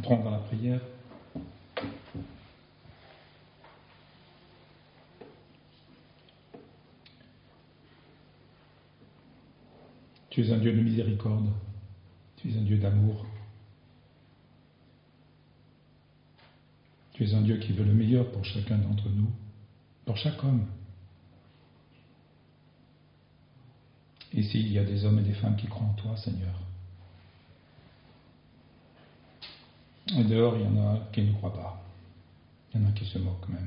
Entrons dans la prière. Tu es un Dieu de miséricorde, tu es un Dieu d'amour. Tu es un Dieu qui veut le meilleur pour chacun d'entre nous, pour chaque homme. Ici, il y a des hommes et des femmes qui croient en toi, Seigneur. Et dehors, il y en a qui ne croient pas. Il y en a qui se moquent même.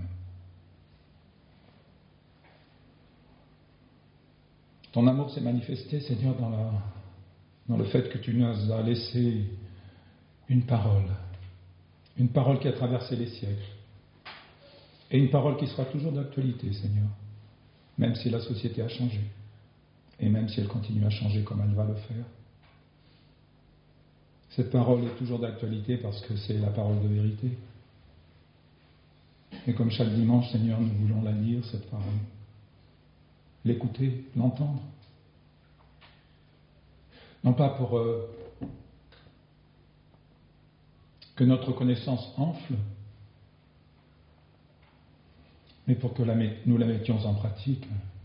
Ton amour s'est manifesté, Seigneur, dans le fait que tu nous as laissé une parole qui a traversé les siècles, et une parole qui sera toujours d'actualité, Seigneur, même si la société a changé, et même si elle continue à changer comme elle va le faire. Cette parole est toujours d'actualité parce que c'est la parole de vérité. Et comme chaque dimanche, Seigneur, nous voulons la lire, cette parole. L'écouter, l'entendre. Non pas pour que notre connaissance enfle, mais pour que nous la mettions en pratique.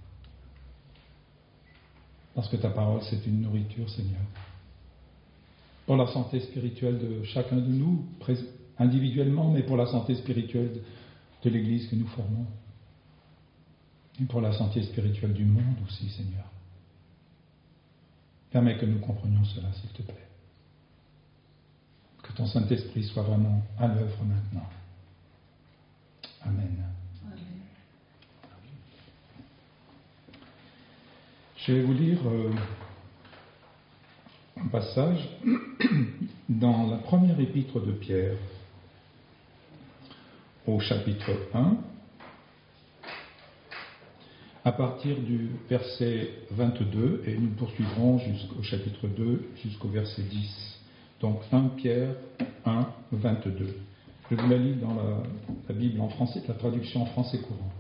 Parce que ta parole, c'est une nourriture, Seigneur. Pour la santé spirituelle de chacun de nous, individuellement, mais pour la santé spirituelle de l'Église que nous formons. Et pour la santé spirituelle du monde aussi, Seigneur. Permets que nous comprenions cela, s'il te plaît. Que ton Saint-Esprit soit vraiment à l'œuvre maintenant. Amen. Amen. Je vais vous lire un passage dans la première épître de Pierre, au chapitre 1, à partir du verset 22, et nous poursuivrons jusqu'au chapitre 2, jusqu'au verset 10. Donc 1 Pierre 1, 22. Je vous la lis dans la Bible en français, la traduction en français courant.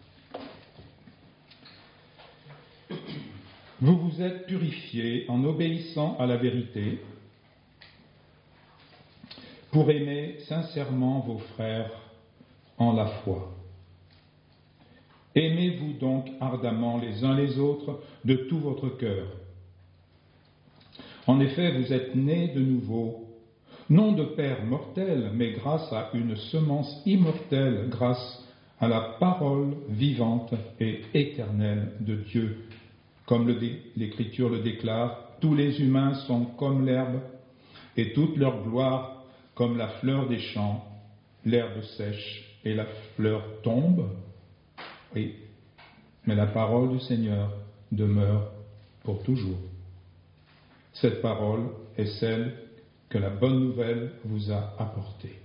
Vous vous êtes purifiés en obéissant à la vérité pour aimer sincèrement vos frères en la foi. Aimez-vous donc ardemment les uns les autres de tout votre cœur. En effet, vous êtes nés de nouveau, non de père mortel, mais grâce à une semence immortelle, grâce à la parole vivante et éternelle de Dieu. Comme l'Écriture le déclare, tous les humains sont comme l'herbe, et toute leur gloire comme la fleur des champs. L'herbe sèche et la fleur tombe. Oui, mais la parole du Seigneur demeure pour toujours. Cette parole est celle que la bonne nouvelle vous a apportée.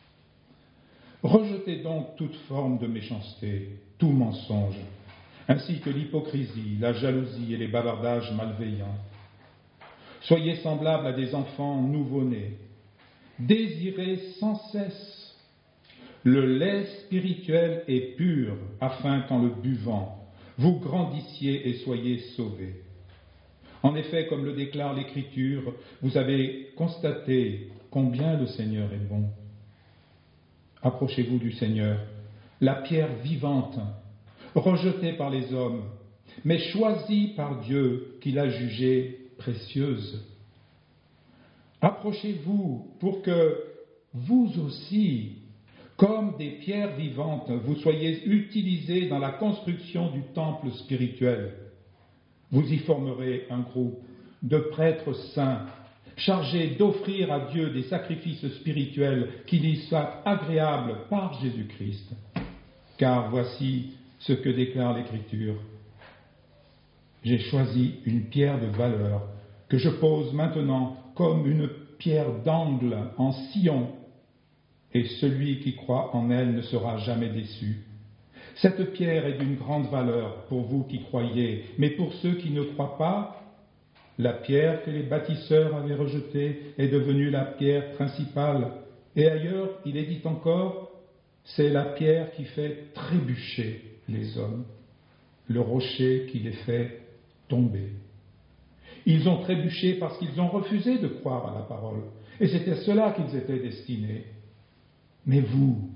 Rejetez donc toute forme de méchanceté, tout mensonge, ainsi que l'hypocrisie, la jalousie et les bavardages malveillants. Soyez semblables à des enfants nouveau-nés. Désirez sans cesse le lait spirituel et pur, afin qu'en le buvant, vous grandissiez et soyez sauvés. En effet, comme le déclare l'Écriture, vous avez constaté combien le Seigneur est bon. Approchez-vous du Seigneur, la pierre vivante, rejetée par les hommes, mais choisie par Dieu qui l'a jugée précieuse. Approchez-vous pour que vous aussi, comme des pierres vivantes, vous soyez utilisés dans la construction du temple spirituel. Vous y formerez un groupe de prêtres saints, chargés d'offrir à Dieu des sacrifices spirituels qui lui soient agréables par Jésus-Christ. Car voici ce que déclare l'Écriture. J'ai choisi une pierre de valeur que je pose maintenant comme une pierre d'angle en sillon, et celui qui croit en elle ne sera jamais déçu. Cette pierre est d'une grande valeur pour vous qui croyez, mais pour ceux qui ne croient pas, la pierre que les bâtisseurs avaient rejetée est devenue la pierre principale. Et ailleurs, il est dit encore, c'est la pierre qui fait trébucher les hommes, le rocher qui les fait tomber. Ils ont trébuché parce qu'ils ont refusé de croire à la parole Et c'était à cela qu'ils étaient destinés. Mais vous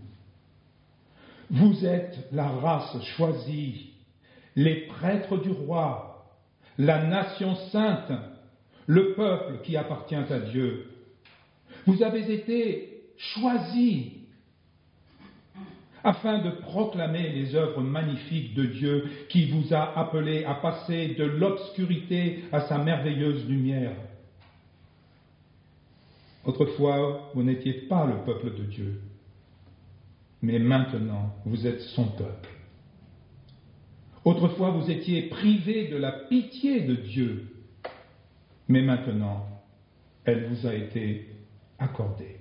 êtes la race choisie, les prêtres du roi, la nation sainte, le peuple qui appartient à Dieu. Vous avez été choisis afin de proclamer les œuvres magnifiques de Dieu qui vous a appelés à passer de l'obscurité à sa merveilleuse lumière. Autrefois, vous n'étiez pas le peuple de Dieu, mais maintenant, vous êtes son peuple. Autrefois, vous étiez privés de la pitié de Dieu, mais maintenant, elle vous a été accordée.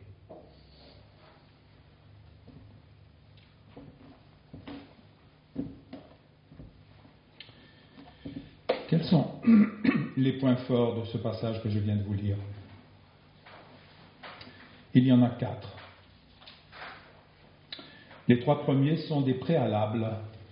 Quels sont les points forts de ce passage que je viens de vous lire? Il y en a 4. Les 3 premiers sont des préalables.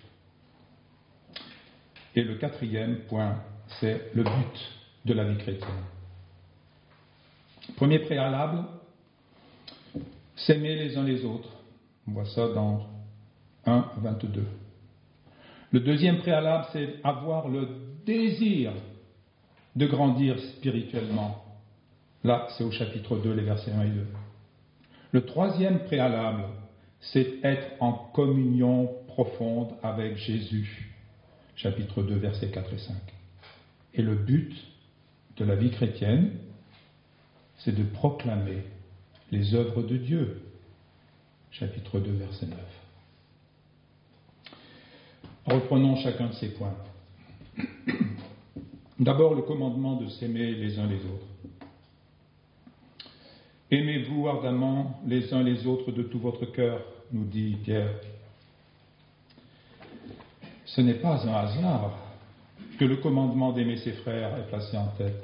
Et le 4e point, c'est le but de la vie chrétienne. Premier préalable, s'aimer les uns les autres. On voit ça dans 1, 22. Le deuxième préalable, c'est avoir le désir de grandir spirituellement. Là, c'est au chapitre 2, les versets 1 et 2. Le troisième préalable, c'est être en communion profonde avec Jésus. Chapitre 2, versets 4 et 5. Et le but de la vie chrétienne, c'est de proclamer les œuvres de Dieu. Chapitre 2, verset 9. Reprenons chacun de ces points. D'abord, le commandement de s'aimer les uns les autres. Aimez-vous ardemment les uns les autres de tout votre cœur, nous dit Pierre. Ce n'est pas un hasard que le commandement d'aimer ses frères est placé en tête.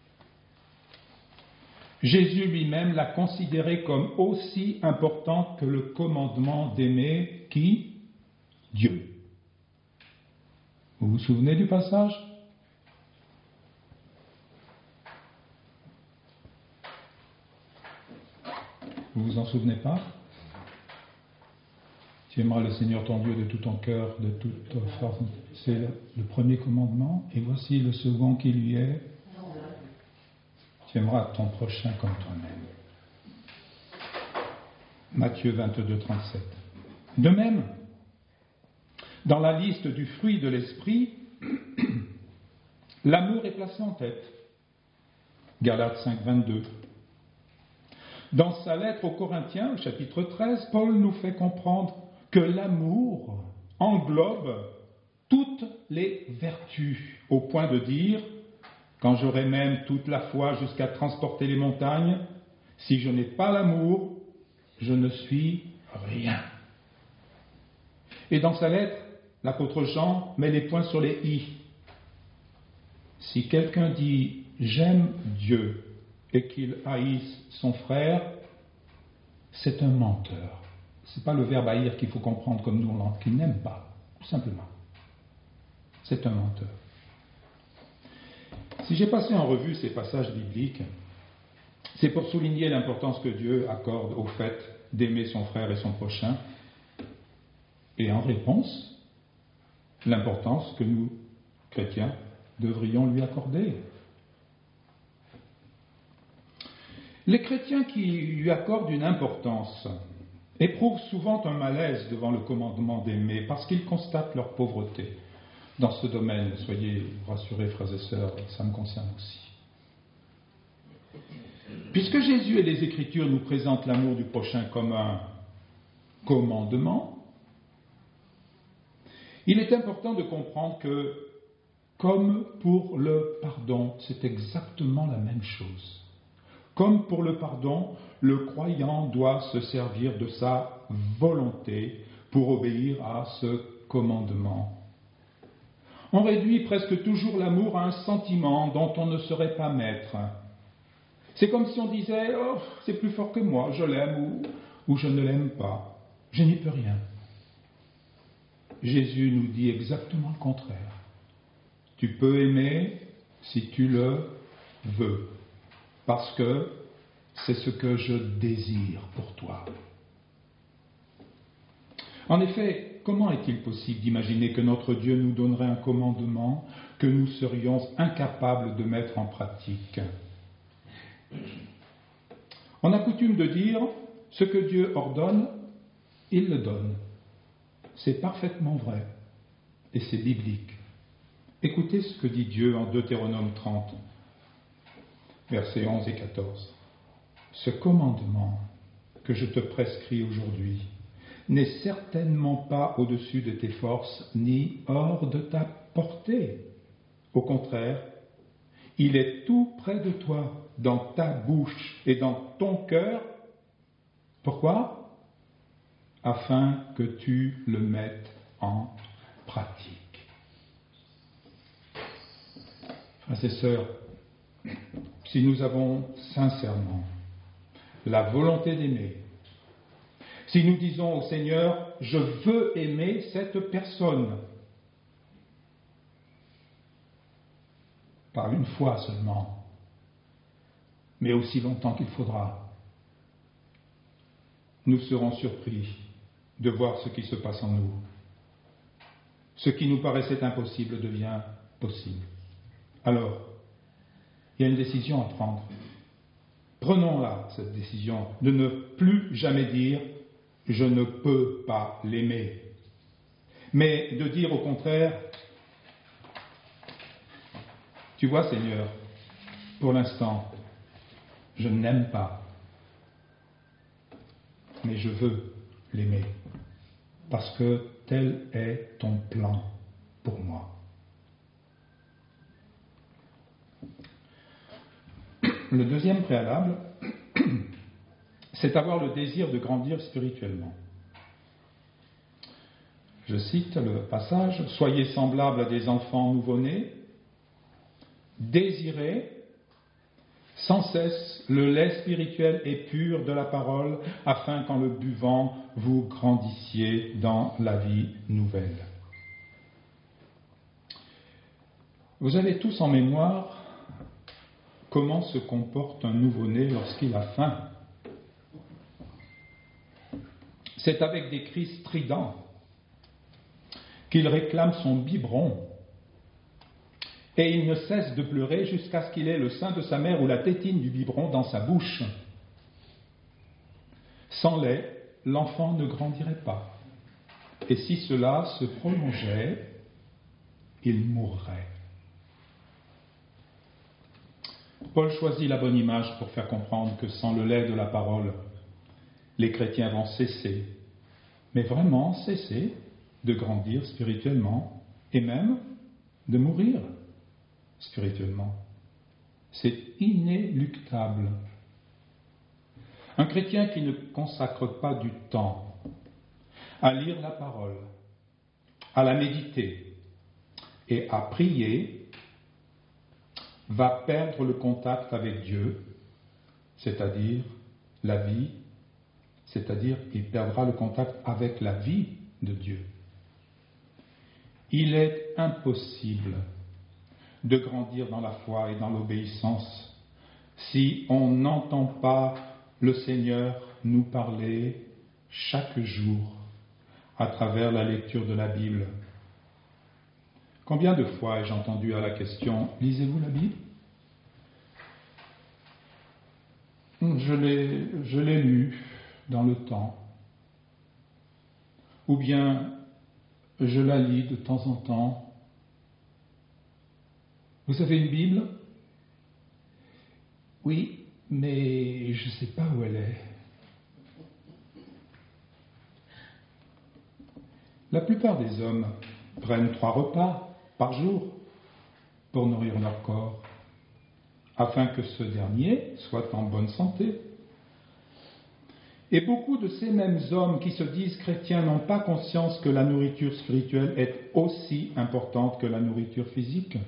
Jésus lui-même l'a considéré comme aussi important que le commandement d'aimer qui? Dieu. Vous vous souvenez du passage? Vous vous en souvenez pas? Tu aimeras le Seigneur ton Dieu de tout ton cœur, de toute ta force. C'est le premier commandement. Et voici le second qui lui est: tu aimeras ton prochain comme toi-même. Matthieu 22, 37. De même, dans la liste du fruit de l'esprit, l'amour est placé en tête. Galates 5, 22. Dans sa lettre aux Corinthiens, au chapitre 13, Paul nous fait comprendre que l'amour englobe toutes les vertus, au point de dire: quand j'aurai même toute la foi jusqu'à transporter les montagnes, si je n'ai pas l'amour, je ne suis rien. Et dans sa lettre, l'apôtre Jean met les points sur les i. Si quelqu'un dit « j'aime Dieu » et qu'il haïsse son frère, c'est un menteur. Ce n'est pas le verbe haïr qu'il faut comprendre comme nous, qu'il n'aime pas, tout simplement. C'est un menteur. Si j'ai passé en revue ces passages bibliques, c'est pour souligner l'importance que Dieu accorde au fait d'aimer son frère et son prochain, et en réponse, l'importance que nous, chrétiens, devrions lui accorder. Les chrétiens qui lui accordent une importance éprouvent souvent un malaise devant le commandement d'aimer parce qu'ils constatent leur pauvreté. Dans ce domaine, soyez rassurés, frères et sœurs, ça me concerne aussi. Puisque Jésus et les Écritures nous présentent l'amour du prochain comme un commandement, il est important de comprendre que, comme pour le pardon, c'est exactement la même chose. Comme pour le pardon, le croyant doit se servir de sa volonté pour obéir à ce commandement. On réduit presque toujours l'amour à un sentiment dont on ne saurait pas maître. C'est comme si on disait « Oh, c'est plus fort que moi, je l'aime ou je ne l'aime pas. Je n'y peux rien. » Jésus nous dit exactement le contraire. Tu peux aimer si tu le veux, parce que c'est ce que je désire pour toi. En effet, comment est-il possible d'imaginer que notre Dieu nous donnerait un commandement que nous serions incapables de mettre en pratique ? On a coutume de dire, ce que Dieu ordonne, il le donne. C'est parfaitement vrai et c'est biblique. Écoutez ce que dit Dieu en Deutéronome 30, versets 11 et 14. Ce commandement que je te prescris aujourd'hui n'est certainement pas au-dessus de tes forces ni hors de ta portée. Au contraire, il est tout près de toi, dans ta bouche et dans ton cœur. Pourquoi ? Afin que tu le mettes en pratique. Frères et sœurs, si nous avons sincèrement la volonté d'aimer, si nous disons au Seigneur, je veux aimer cette personne, pas une fois seulement, mais aussi longtemps qu'il faudra, nous serons surpris de voir ce qui se passe en nous. Ce qui nous paraissait impossible devient possible. Alors, il y a une décision à prendre. Prenons-la, cette décision, de ne plus jamais dire « je ne peux pas l'aimer », mais de dire au contraire « tu vois Seigneur, pour l'instant, je n'aime pas, mais je veux l'aimer, parce que tel est ton plan pour moi. » Le deuxième préalable, c'est avoir le désir de grandir spirituellement. Je cite le passage, « Soyez semblables à des enfants nouveau-nés, désirez sans cesse le lait spirituel et pur de la parole, afin qu'en le buvant, vous grandissiez dans la vie nouvelle. » Vous avez tous en mémoire comment se comporte un nouveau-né lorsqu'il a faim. C'est avec des cris stridents qu'il réclame son biberon, et il ne cesse de pleurer jusqu'à ce qu'il ait le sein de sa mère ou la tétine du biberon dans sa bouche. Sans lait, l'enfant ne grandirait pas, et si cela se prolongeait, il mourrait. Paul choisit la bonne image pour faire comprendre que sans le lait de la parole, les chrétiens vont cesser, mais vraiment cesser de grandir spirituellement et même de mourir spirituellement. C'est inéluctable. Un chrétien qui ne consacre pas du temps à lire la parole, à la méditer et à prier va perdre le contact avec Dieu, c'est-à-dire la vie, c'est-à-dire il perdra le contact avec la vie de Dieu. Il est impossible de grandir dans la foi et dans l'obéissance si on n'entend pas le Seigneur nous parler chaque jour à travers la lecture de la Bible. Combien de fois ai-je entendu à la question « Lisez-vous la Bible ?» Je l'ai lu dans le temps. Ou bien je la lis de temps en temps. Vous avez une Bible ? Oui, mais je ne sais pas où elle est. La plupart des hommes prennent 3 repas par jour pour nourrir leur corps, afin que ce dernier soit en bonne santé. Et beaucoup de ces mêmes hommes qui se disent chrétiens n'ont pas conscience que la nourriture spirituelle est aussi importante que la nourriture physique.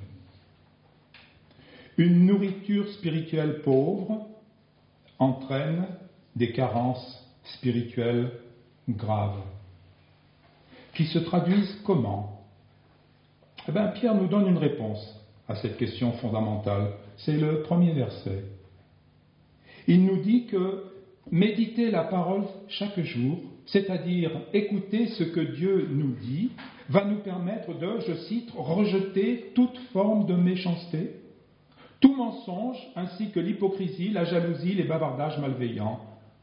Une nourriture spirituelle pauvre entraîne des carences spirituelles graves, qui se traduisent comment ? Eh bien, Pierre nous donne une réponse à cette question fondamentale. C'est le premier verset. Il nous dit que méditer la parole chaque jour, c'est-à-dire écouter ce que Dieu nous dit, va nous permettre de, je cite, rejeter toute forme de méchanceté, tout mensonge, ainsi que l'hypocrisie, la jalousie, les bavardages malveillants.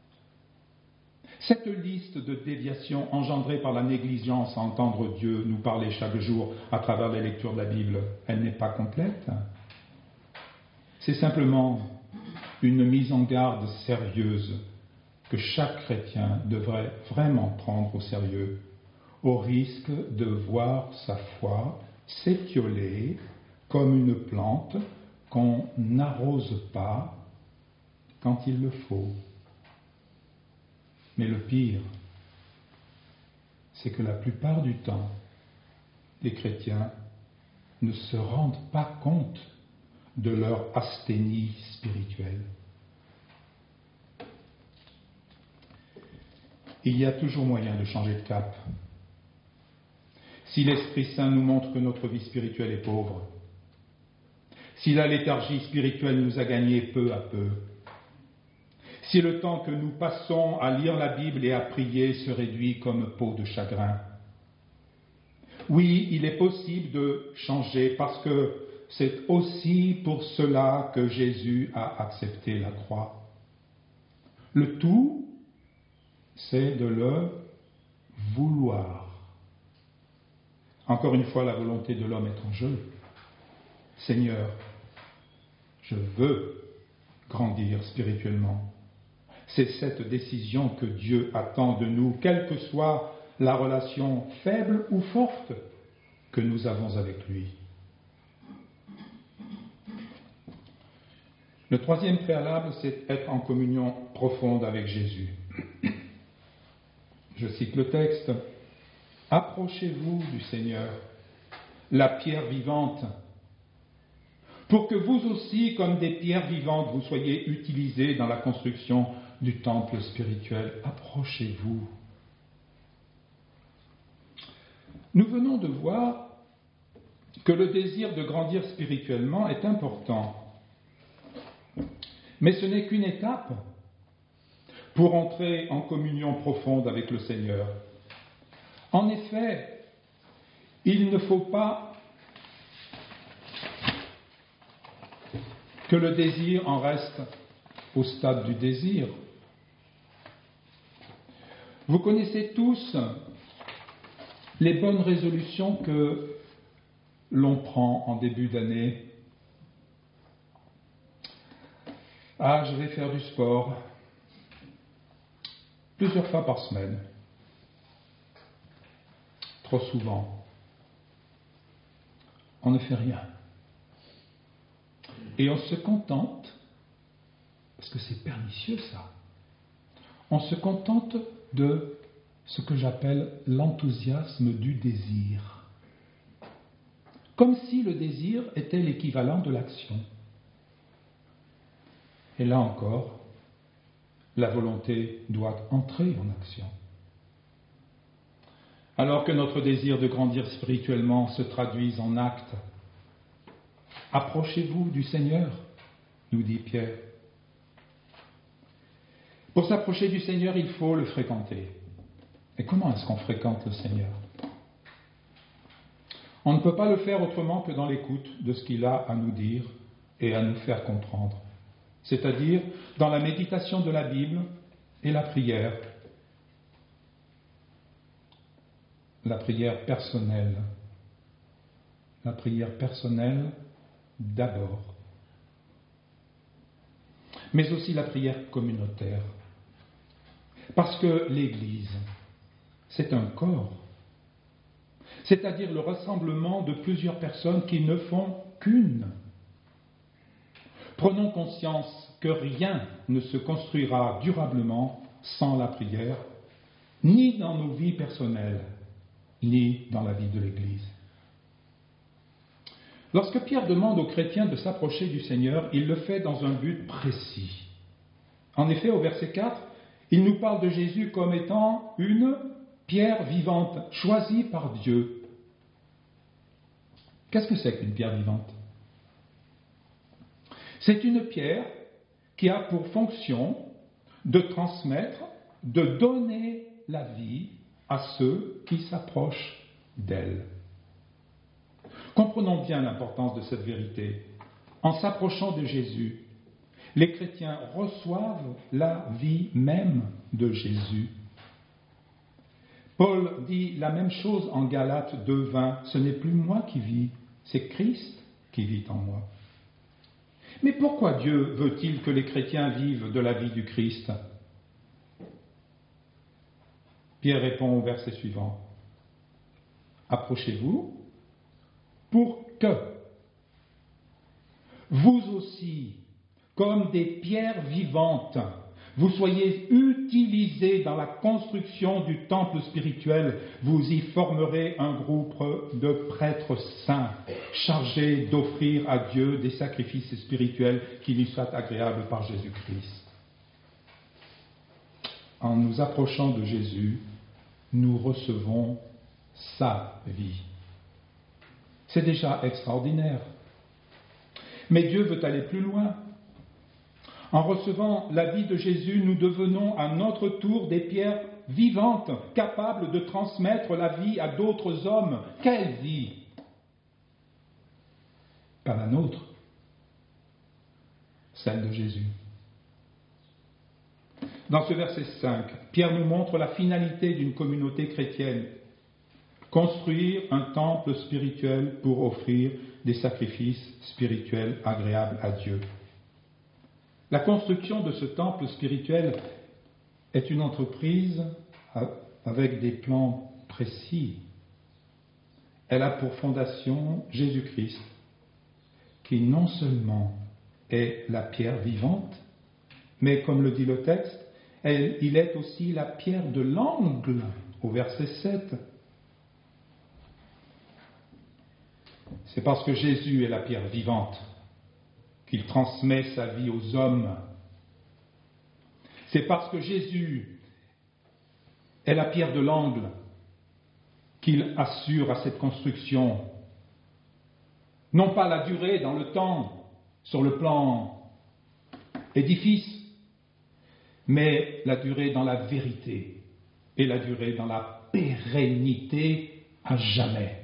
Cette liste de déviations engendrées par la négligence à entendre Dieu nous parler chaque jour à travers les lectures de la Bible, elle n'est pas complète. C'est simplement une mise en garde sérieuse que chaque chrétien devrait vraiment prendre au sérieux, au risque de voir sa foi s'étioler comme une plante qu'on n'arrose pas quand il le faut. Mais le pire, c'est que la plupart du temps, les chrétiens ne se rendent pas compte de leur asthénie spirituelle. Il y a toujours moyen de changer de cap. Si l'Esprit Saint nous montre que notre vie spirituelle est pauvre, si la léthargie spirituelle nous a gagnés peu à peu, si le temps que nous passons à lire la Bible et à prier se réduit comme peau de chagrin, oui, il est possible de changer parce que c'est aussi pour cela que Jésus a accepté la croix. Le tout, c'est de le vouloir. Encore une fois, la volonté de l'homme est en jeu. Seigneur, je veux grandir spirituellement. C'est cette décision que Dieu attend de nous, quelle que soit la relation faible ou forte que nous avons avec lui. Le troisième préalable, c'est être en communion profonde avec Jésus. Je cite le texte. « Approchez-vous du Seigneur, la pierre vivante, pour que vous aussi, comme des pierres vivantes, vous soyez utilisés dans la construction du temple spirituel. Approchez-vous. » Nous venons de voir que le désir de grandir spirituellement est important. Mais ce n'est qu'une étape pour entrer en communion profonde avec le Seigneur. En effet, il ne faut pas que le désir en reste au stade du désir. Vous connaissez tous les bonnes résolutions que l'on prend en début d'année. Ah, je vais faire du sport plusieurs fois par semaine. Trop souvent, on ne fait rien. Et on se contente, parce que c'est pernicieux ça, on se contente de ce que j'appelle l'enthousiasme du désir. Comme si le désir était l'équivalent de l'action. Et là encore, la volonté doit entrer en action. Alors que notre désir de grandir spirituellement se traduise en actes, approchez-vous du Seigneur, nous dit Pierre. Pour s'approcher du Seigneur, il faut le fréquenter. Et comment est-ce qu'on fréquente le Seigneur ? On ne peut pas le faire autrement que dans l'écoute de ce qu'il a à nous dire et à nous faire comprendre, c'est-à-dire dans la méditation de la Bible et la prière personnelle. La prière personnelle d'abord, mais aussi la prière communautaire. Parce que l'Église, c'est un corps, c'est-à-dire le rassemblement de plusieurs personnes qui ne font qu'une. Prenons conscience que rien ne se construira durablement sans la prière, ni dans nos vies personnelles, ni dans la vie de l'Église. Lorsque Pierre demande aux chrétiens de s'approcher du Seigneur, il le fait dans un but précis. En effet, au verset 4, il nous parle de Jésus comme étant une pierre vivante, choisie par Dieu. Qu'est-ce que c'est qu'une pierre vivante ? C'est une pierre qui a pour fonction de transmettre, de donner la vie à ceux qui s'approchent d'elle. Comprenons bien l'importance de cette vérité. En s'approchant de Jésus, les chrétiens reçoivent la vie même de Jésus. Paul dit la même chose en Galates 2:20. Ce n'est plus moi qui vis, c'est Christ qui vit en moi. Mais pourquoi Dieu veut-il que les chrétiens vivent de la vie du Christ ? Pierre répond au verset suivant. Approchez-vous pour que vous aussi, comme des pierres vivantes, vous soyez utilisés dans la construction du temple spirituel, vous y formerez un groupe de prêtres saints, chargés d'offrir à Dieu des sacrifices spirituels qui lui soient agréables par Jésus-Christ. En nous approchant de Jésus, nous recevons sa vie. C'est déjà extraordinaire. Mais Dieu veut aller plus loin. En recevant la vie de Jésus, nous devenons à notre tour des pierres vivantes, capables de transmettre la vie à d'autres hommes. Quelle vie ? Pas la nôtre, celle de Jésus. Dans ce verset 5, Pierre nous montre la finalité d'une communauté chrétienne. Construire un temple spirituel pour offrir des sacrifices spirituels agréables à Dieu. La construction de ce temple spirituel est une entreprise avec des plans précis. Elle a pour fondation Jésus-Christ, qui non seulement est la pierre vivante, mais comme le dit le texte, il est aussi la pierre de l'angle, au verset 7. C'est parce que Jésus est la pierre vivante qu'il transmet sa vie aux hommes. C'est parce que Jésus est la pierre de l'angle qu'il assure à cette construction. Non pas la durée dans le temps, sur le plan édifice, mais la durée dans la vérité et la durée dans la pérennité à jamais.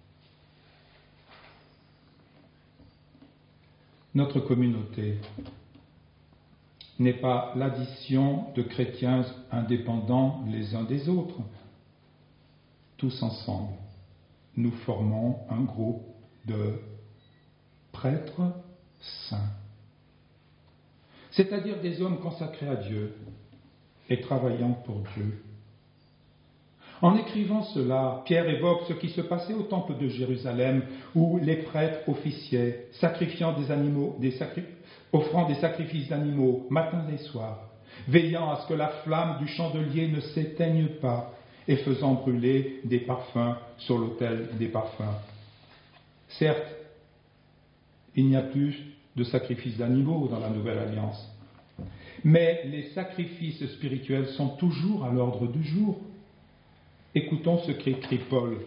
Notre communauté n'est pas l'addition de chrétiens indépendants les uns des autres. Tous ensemble, nous formons un groupe de prêtres saints, c'est-à-dire des hommes consacrés à Dieu et travaillant pour Dieu. En écrivant cela, Pierre évoque ce qui se passait au temple de Jérusalem, où les prêtres officiaient, sacrifiant des animaux, offrant des sacrifices d'animaux matin et soir, veillant à ce que la flamme du chandelier ne s'éteigne pas et faisant brûler des parfums sur l'autel des parfums. Certes, il n'y a plus de sacrifices d'animaux dans la Nouvelle Alliance, mais les sacrifices spirituels sont toujours à l'ordre du jour. Écoutons ce qu'écrit Paul.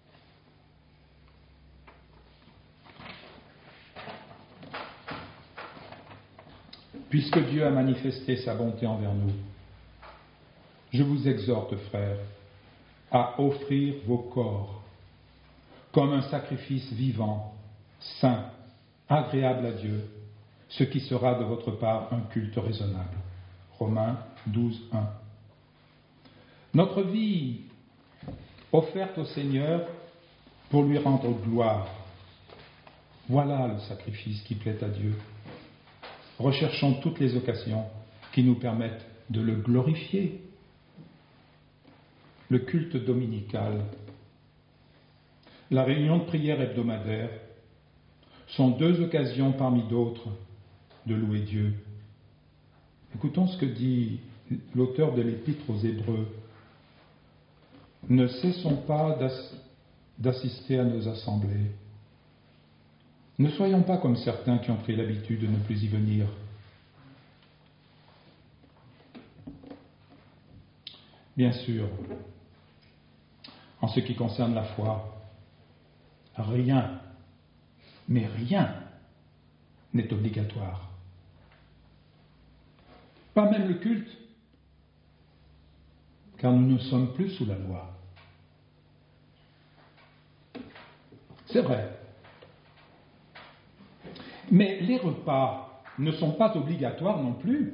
Puisque Dieu a manifesté sa bonté envers nous, je vous exhorte, frères, à offrir vos corps comme un sacrifice vivant, saint, agréable à Dieu, ce qui sera de votre part un culte raisonnable. Romains 12, 1. Notre vie offerte au Seigneur pour lui rendre gloire. Voilà le sacrifice qui plaît à Dieu. Recherchons toutes les occasions qui nous permettent de le glorifier. Le culte dominical, la réunion de prière hebdomadaire sont deux occasions parmi d'autres de louer Dieu. Écoutons ce que dit l'auteur de l'Épître aux Hébreux. Ne cessons pas d'assister à nos assemblées. Ne soyons pas comme certains qui ont pris l'habitude de ne plus y venir. Bien sûr, en ce qui concerne la foi, rien, mais rien n'est obligatoire. pas même le culte, car nous ne sommes plus sous la loi. C'est vrai. Mais les repas ne sont pas obligatoires non plus.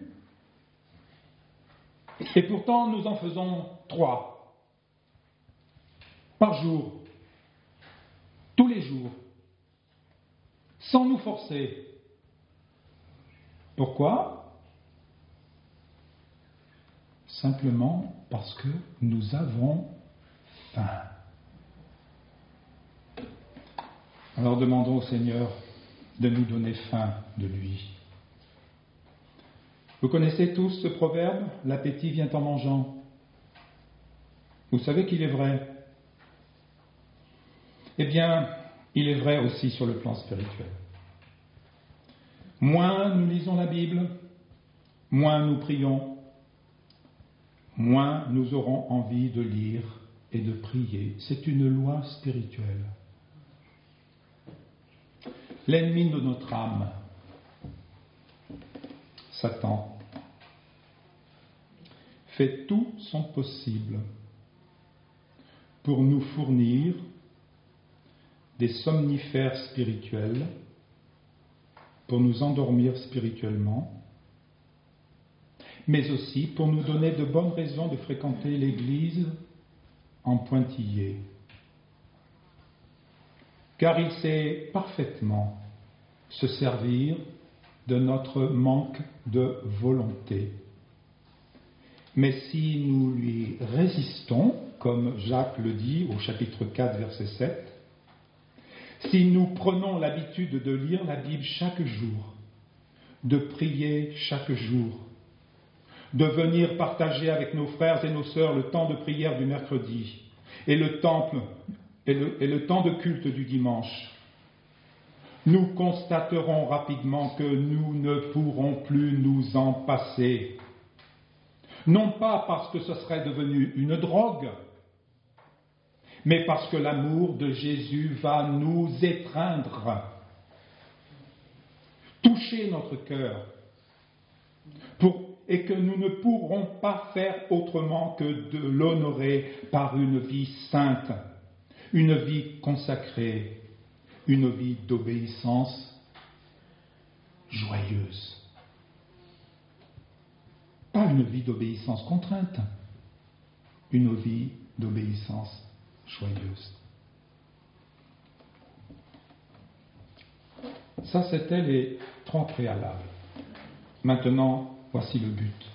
Et pourtant, nous en faisons 3 par jour, tous les jours, sans nous forcer. Pourquoi ? Simplement parce que nous avons faim. Alors demandons au Seigneur de nous donner faim de lui. Vous connaissez tous ce proverbe, l'appétit vient en mangeant. Vous savez qu'il est vrai. Eh bien, il est vrai aussi sur le plan spirituel. Moins nous lisons la Bible, moins nous prions, moins nous aurons envie de lire et de prier. C'est une loi spirituelle. L'ennemi de notre âme, Satan, fait tout son possible pour nous fournir des somnifères spirituels, pour nous endormir spirituellement, mais aussi pour nous donner de bonnes raisons de fréquenter l'Église en pointillé. Car il sait parfaitement se servir de notre manque de volonté. Mais si nous lui résistons, comme Jacques le dit au chapitre 4, verset 7, si nous prenons l'habitude de lire la Bible chaque jour, de prier chaque jour, de venir partager avec nos frères et nos sœurs le temps de prière du mercredi et le temps de culte du dimanche, nous constaterons rapidement que nous ne pourrons plus nous en passer. Non pas parce que ce serait devenu une drogue, mais parce que l'amour de Jésus va nous étreindre, toucher notre cœur, et que nous ne pourrons pas faire autrement que de l'honorer par une vie sainte, une vie consacrée, une vie d'obéissance joyeuse. Pas une vie d'obéissance contrainte, une vie d'obéissance joyeuse. Ça, c'était les 3 préalables. Maintenant, voici le but.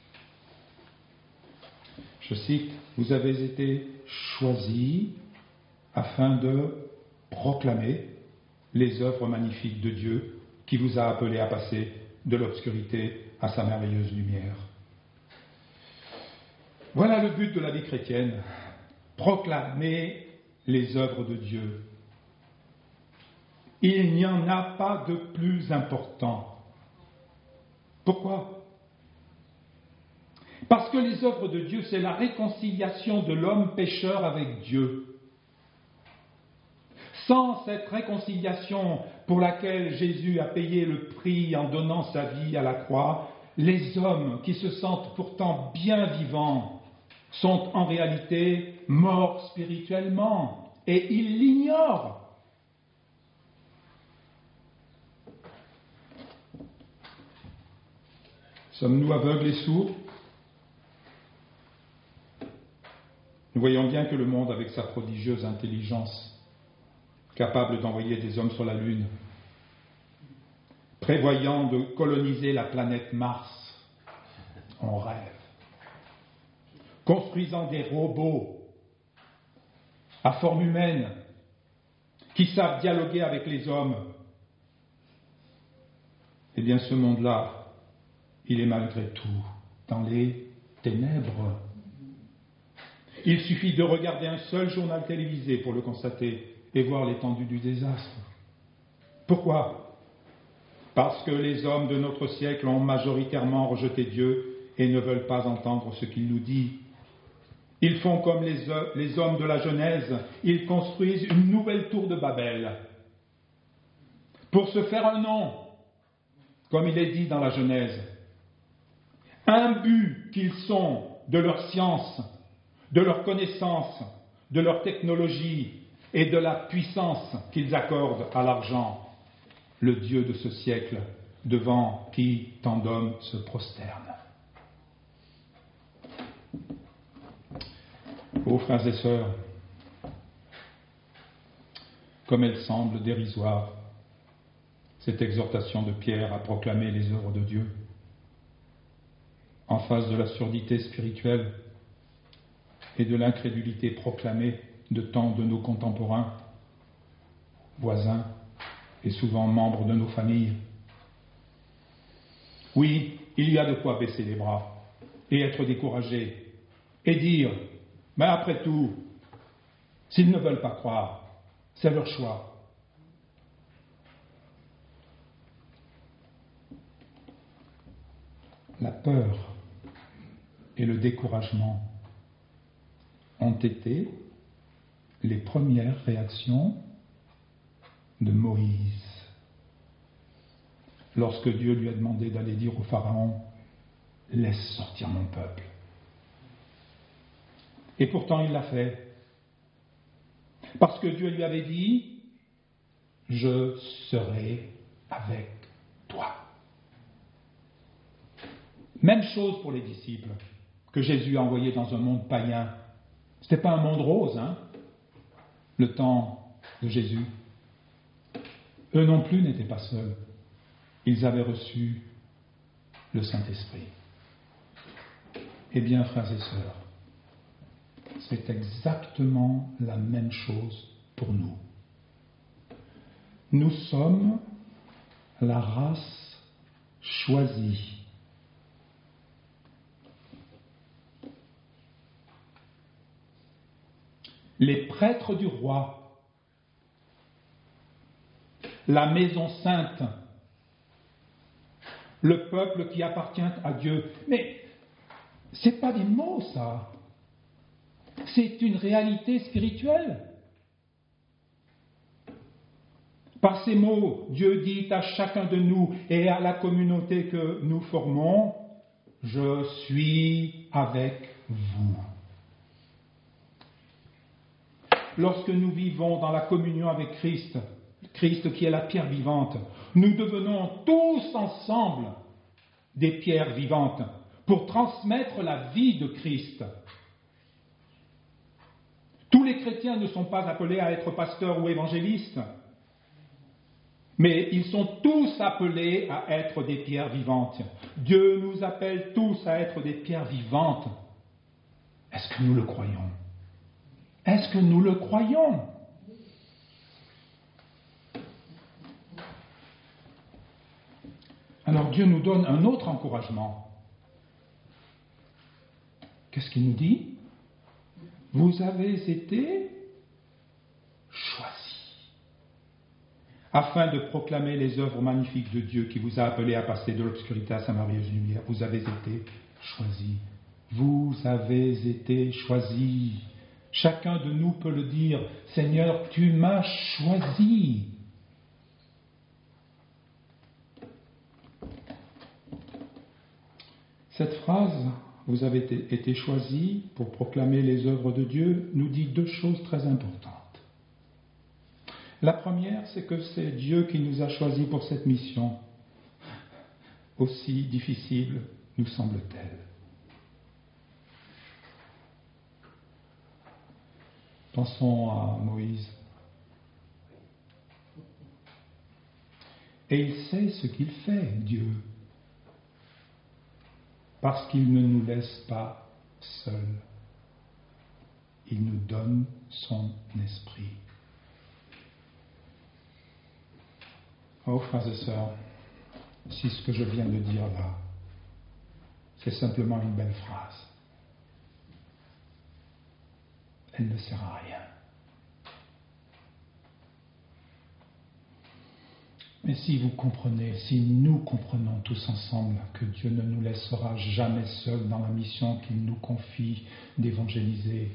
Je cite, « Vous avez été choisis afin de proclamer les œuvres magnifiques de Dieu qui vous a appelés à passer de l'obscurité à sa merveilleuse lumière. » Voilà le but de la vie chrétienne, proclamer les œuvres de Dieu. Il n'y en a pas de plus important. Pourquoi ? Parce que les œuvres de Dieu, c'est la réconciliation de l'homme pécheur avec Dieu. Sans cette réconciliation pour laquelle Jésus a payé le prix en donnant sa vie à la croix, les hommes qui se sentent pourtant bien vivants sont en réalité morts spirituellement et ils l'ignorent. Sommes-nous aveugles et sourds ? Nous voyons bien que le monde, avec sa prodigieuse intelligence, capable d'envoyer des hommes sur la Lune, prévoyant de coloniser la planète Mars, on rêve, construisant des robots à forme humaine qui savent dialoguer avec les hommes. Eh bien, ce monde-là, il est malgré tout dans les ténèbres. Il suffit de regarder un seul journal télévisé pour le constater et voir l'étendue du désastre. Pourquoi ? Parce que les hommes de notre siècle ont majoritairement rejeté Dieu et ne veulent pas entendre ce qu'il nous dit. Ils font comme les hommes de la Genèse, ils construisent une nouvelle tour de Babel pour se faire un nom, comme il est dit dans la Genèse. imbus qu'ils sont de leur science, de leur connaissance, de leur technologie et de la puissance qu'ils accordent à l'argent, le Dieu de ce siècle devant qui tant d'hommes se prosternent. Ô frères et sœurs, comme elle semble dérisoire, cette exhortation de Pierre à proclamer les œuvres de Dieu, en face de la surdité spirituelle et de l'incrédulité proclamée de tant de nos contemporains, voisins et souvent membres de nos familles. Oui, il y a de quoi baisser les bras et être découragé et dire « Mais après tout, s'ils ne veulent pas croire, c'est leur choix. » La peur et le découragement ont été les premières réactions de Moïse lorsque Dieu lui a demandé d'aller dire au Pharaon « Laisse sortir mon peuple ». Et pourtant il l'a fait, parce que Dieu lui avait dit « Je serai avec toi ». Même chose pour les disciples que Jésus a envoyés dans un monde païen. Ce n'était pas un monde rose, le temps de Jésus. Eux non plus n'étaient pas seuls. Ils avaient reçu le Saint-Esprit. Eh bien, frères et sœurs, c'est exactement la même chose pour nous. Nous sommes la race choisie. Les prêtres du roi, la maison sainte, le peuple qui appartient à Dieu. Mais ce n'est pas des mots, ça. C'est une réalité spirituelle. Par ces mots, Dieu dit à chacun de nous et à la communauté que nous formons, « Je suis avec vous ». Lorsque nous vivons dans la communion avec Christ, Christ qui est la pierre vivante, nous devenons tous ensemble des pierres vivantes pour transmettre la vie de Christ. Tous les chrétiens ne sont pas appelés à être pasteurs ou évangélistes, mais ils sont tous appelés à être des pierres vivantes. Dieu nous appelle tous à être des pierres vivantes. Est-ce que nous le croyons ? Est-ce que nous le croyons ? Alors Dieu nous donne un autre encouragement. Qu'est-ce qu'il nous dit ? Vous avez été choisis afin de proclamer les œuvres magnifiques de Dieu qui vous a appelé à passer de l'obscurité à sa merveilleuse lumière. Vous avez été choisis. Vous avez été choisis. Chacun de nous peut le dire, Seigneur, tu m'as choisi. Cette phrase, vous avez été choisis pour proclamer les œuvres de Dieu, nous dit deux choses très importantes. La première, c'est que c'est Dieu qui nous a choisis pour cette mission, aussi difficile nous semble-t-elle. Pensons à Moïse. Et il sait ce qu'il fait, Dieu, parce qu'il ne nous laisse pas seuls. Il nous donne son esprit. Oh, frères et sœurs, si ce que je viens de dire là, c'est simplement une belle phrase, elle ne sert à rien. Mais si vous comprenez, si nous comprenons tous ensemble que Dieu ne nous laissera jamais seuls dans la mission qu'il nous confie d'évangéliser,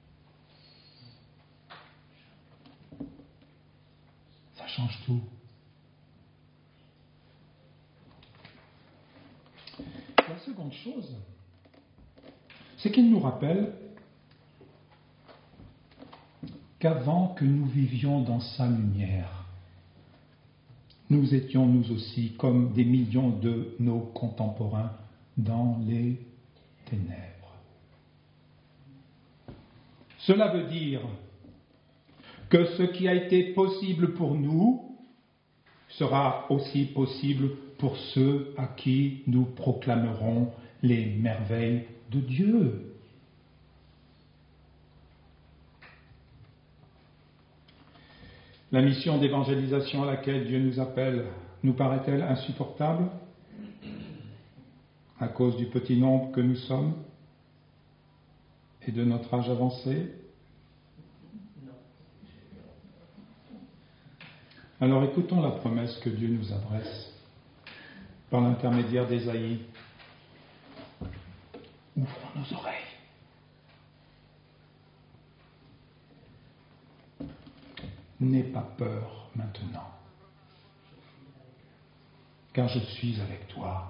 ça change tout. La seconde chose, c'est qu'il nous rappelle qu'avant que nous vivions dans sa lumière, nous étions nous aussi comme des millions de nos contemporains dans les ténèbres. Cela veut dire que ce qui a été possible pour nous sera aussi possible pour ceux à qui nous proclamerons les merveilles de Dieu. La mission d'évangélisation à laquelle Dieu nous appelle nous paraît-elle insupportable à cause du petit nombre que nous sommes et de notre âge avancé? Alors écoutons la promesse que Dieu nous adresse par l'intermédiaire d'Ésaïe. Ouvrons nos oreilles. N'aie pas peur maintenant, car je suis avec toi.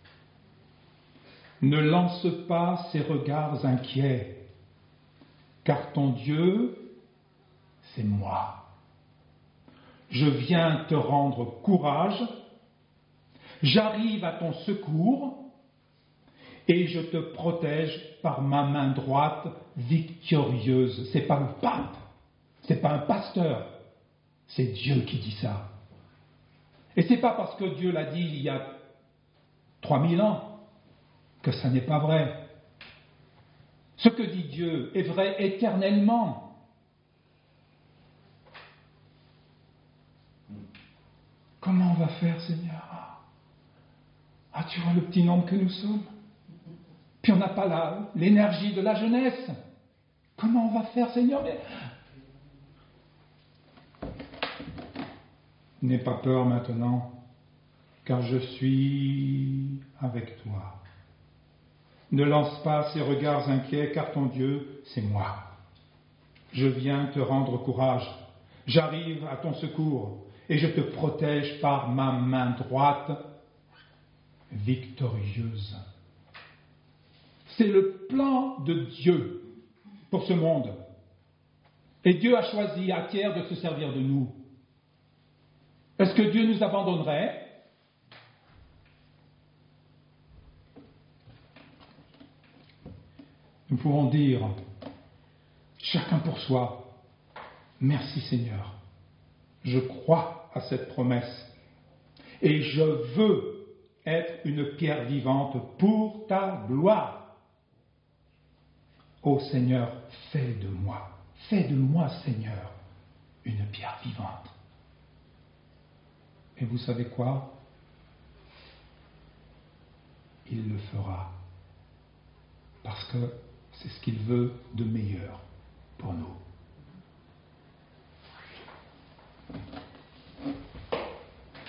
Ne lance pas ces regards inquiets, car ton Dieu, c'est moi. Je viens te rendre courage, j'arrive à ton secours et je te protège par ma main droite victorieuse. C'est pas le pape, c'est pas un pasteur, c'est Dieu qui dit ça. Et c'est pas parce que Dieu l'a dit il y a 3000 ans que ça n'est pas vrai. Ce que dit Dieu est vrai éternellement. Comment on va faire, Seigneur? Ah, tu vois le petit nombre que nous sommes. Puis on n'a pas l'énergie de la jeunesse. Comment on va faire, Seigneur? N'aie pas peur maintenant, car je suis avec toi. Ne lance pas ces regards inquiets, car ton Dieu, c'est moi. Je viens te rendre courage. J'arrive à ton secours et je te protège par ma main droite victorieuse. C'est le plan de Dieu pour ce monde. Et Dieu a choisi à tiers de se servir de nous. Est-ce que Dieu nous abandonnerait? Nous pourrons dire, chacun pour soi, merci Seigneur, je crois à cette promesse et je veux être une pierre vivante pour ta gloire. Ô Seigneur, fais de moi Seigneur, une pierre vivante. Et vous savez quoi? Il le fera. Parce que c'est ce qu'il veut de meilleur pour nous.